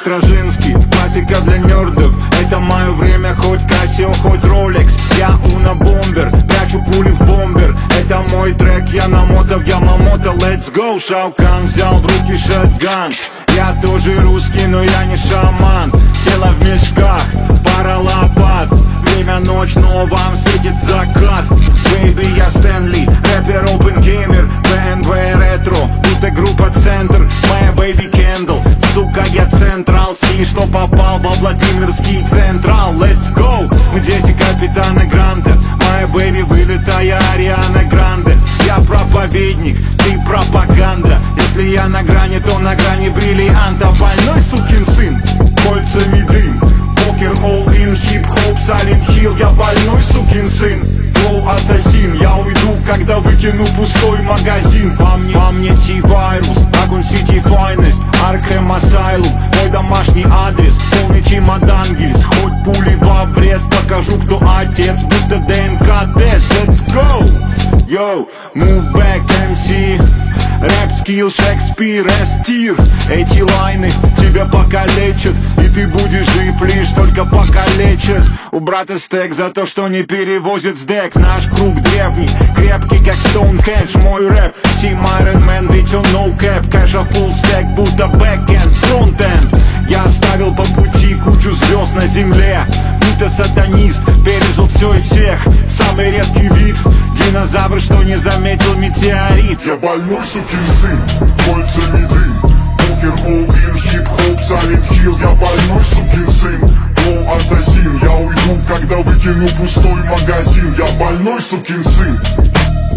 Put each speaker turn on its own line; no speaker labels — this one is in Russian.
Стражинский, классика для нердов. Это мое время, хоть Casio, хоть Rolex. Я Уна Бомбер, прячу пули в бомбер. Это мой трек, я намотав Ямамото. Let's go, Шаукан взял в руки шотган. Я тоже русский, но я не шаман. Тело в мешках, пара лопат. Время ночь, но вам светит закат. Бэйби, я Стэнли, рэпер, опенгеймер, BMW ретро, тут и группа Центр. Моя бэйби Кендл, сука, я Централ Си, что попал во Владимирский Централ. Let's go, мы дети капитана Гранта. Моя бэйби вылетая Ариана Гранде. Я проповедник, ты пропаганда. Если я на грани, то на грани бриллианта. Больной сукин сын, кольцами дым. Покер, all-in, хип-хоп, Silent Hill. Я больной сукин сын, флоу ассасин. Я уйду, когда выкину пустой магазин. По мне T-Virus, Raccoon City Finest, Arkham Asylum. Мой домашний адрес, полный чемодан гильз. Хоть пули в обрез, покажу, кто отец. Будто ДНК-тест, let's go. Yo, move back, MC. Рэп скилл, Шекспир, S-тир. Эти лайны тебя покалечат, и ты будешь жив лишь только покалечат. У брата стек за то, что не перевозит сдэк. Наш круг древний, крепкий как Стоунхендж. Мой рэп, Team Iron Man, ведь он no cap. Кэша full stack, будто бэкэнд, фронтэнд. Я оставил по пути кучу звезд на земле. Будто сатанист, пережил все и всех. Самый редкий вид, динозавр, что не заметил метеорит.
Я больной сукин сын, кольцами дым. Покер, all-in, хип-хоп, Silent Hill. Я больной сукин сын, флоу ассасин. Я уйду, когда выкину пустой магазин. Я больной сукин сын.